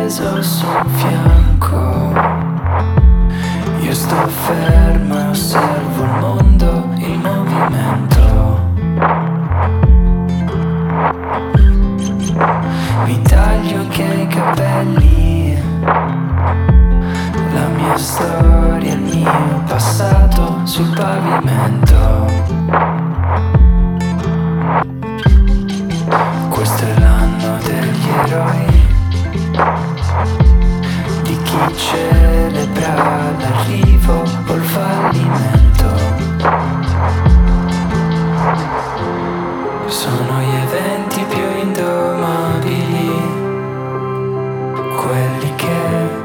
steso sul fianco. Io sto fermo e osservo il mondo in movimento. Mi taglio anche i capelli, la mia storia, il mio passato sul pavimento. Questo è l'anno degli eroi, di chi celebra l'arrivo o il fallimento. Sono gli eventi più indomabili, quelli che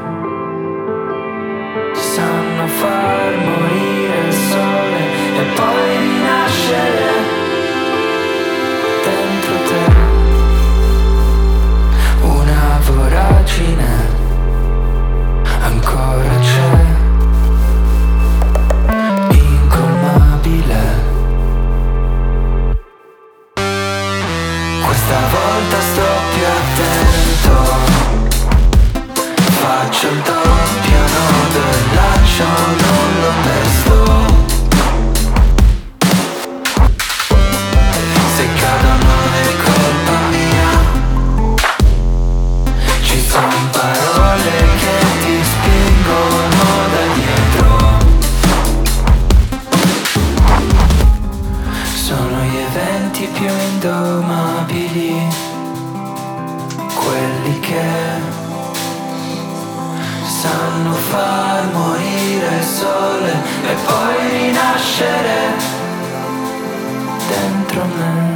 sanno far morire il sole e poi rinascere dentro te. Una voragine ancora c'è, incolmabile. Questa volta sto più attento, faccio il doppio nodo e il laccio non lo pesto. Se cado non è colpa mia, ci son parole che ti spingono da dietro. Sono gli eventi più indomabili, quelli che sanno far morire il sole e poi rinascere dentro me.